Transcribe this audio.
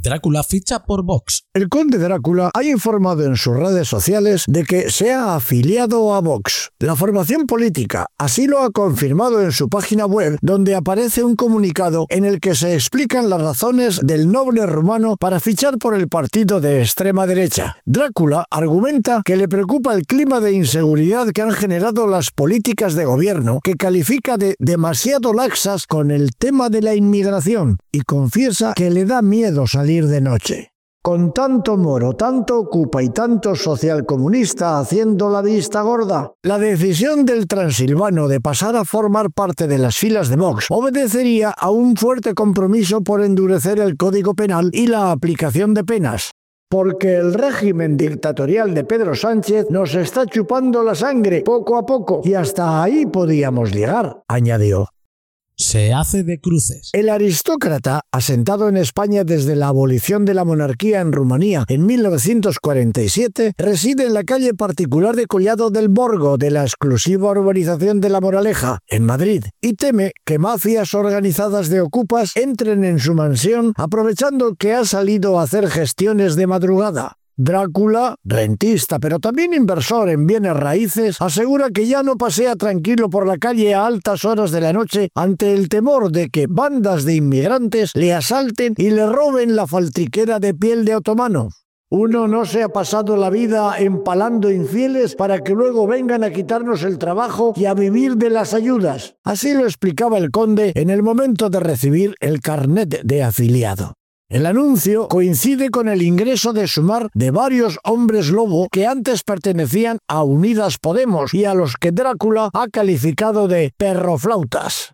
Drácula ficha por Vox. El conde Drácula ha informado en sus redes sociales de que se ha afiliado a Vox. La formación política así lo ha confirmado en su página web, donde aparece un comunicado en el que se explican las razones del noble rumano para fichar por el partido de extrema derecha. Drácula argumenta que le preocupa el clima de inseguridad que han generado las políticas de gobierno, que califica de demasiado laxas con el tema de la inmigración, y confiesa que le da miedo salir de noche. Con tanto moro, tanto ocupa y tanto socialcomunista haciendo la vista gorda, la decisión del transilvano de pasar a formar parte de las filas de Vox obedecería a un fuerte compromiso por endurecer el Código Penal y la aplicación de penas. Porque el régimen dictatorial de Pedro Sánchez nos está chupando la sangre poco a poco y hasta ahí podíamos llegar, añadió. Se hace de cruces. El aristócrata, asentado en España desde la abolición de la monarquía en Rumanía en 1947, reside en la calle particular de Collado del Borgo de la exclusiva urbanización de La Moraleja, en Madrid, y teme que mafias organizadas de ocupas entren en su mansión aprovechando que ha salido a hacer gestiones de madrugada. Drácula, rentista pero también inversor en bienes raíces, asegura que ya no pasea tranquilo por la calle a altas horas de la noche ante el temor de que bandas de inmigrantes le asalten y le roben la faltriquera de piel de otomano. Uno no se ha pasado la vida empalando infieles para que luego vengan a quitarnos el trabajo y a vivir de las ayudas. Así lo explicaba el conde en el momento de recibir el carnet de afiliado. El anuncio coincide con el ingreso de Sumar de varios hombres lobo que antes pertenecían a Unidas Podemos y a los que Drácula ha calificado de perroflautas.